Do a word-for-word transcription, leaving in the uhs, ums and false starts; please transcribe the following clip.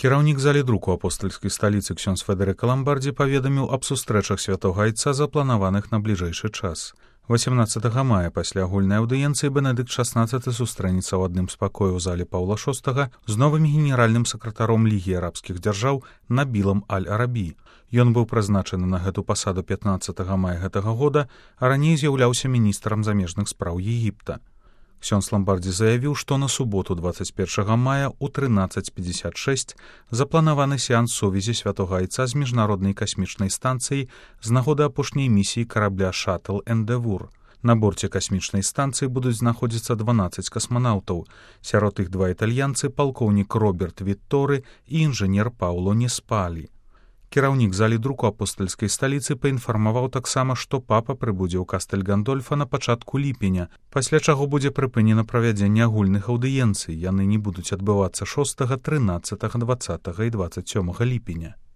Кіраўнік залі друку апостальскай сталіцы ксёндз Федэрыка Ламбардзі паведаміў аб сустрэчах святога айца, запланаваных на бліжэйшы час. восемнаццатага мая пасля агульнай аўдыенцыі Бенедыкт шаснаццаты сустрэнецца ў адным з пакояў у зале Паўла шостага з новым генеральным сакратаром Лігі арабскіх дзяржаў Набілам Аль-Арабі. Ён быў прызначаны на гэту пасаду пятнаццатага мая гэтага года, а раней з'яўляўся міністрам замежных спраў Егіпта. Ксёндз Ламбардзі заявіў, што на суботу дваццаць першага мая ў трынаццаць пятьдесят шесть запланаваны сеанс сувязі святога айца з міжнароднай касмічнай станцыяй з нагоды апошняй місіі карабля «Шаттл Эндевур». На борце касмічнай станцыі будуць знаходзіцца дванаццаць касманаўтаў, сярод іх два італьянцы, палкоўнік Роберт Вітторы і інжынер Пауло Неспалі. Кіраўнік залі друку апостальскай сталіцы паінфармаваў таксама, што папа прыбудзе ў Кастэль-Гандольфа на пачатку ліпеня, пасля чаго будзе прыпынена правядзенне агульных аўдыенцый. Яны не будуць адбывацца шостага, трынаццатага, дваццатага і дваццаць сёмага ліпеня.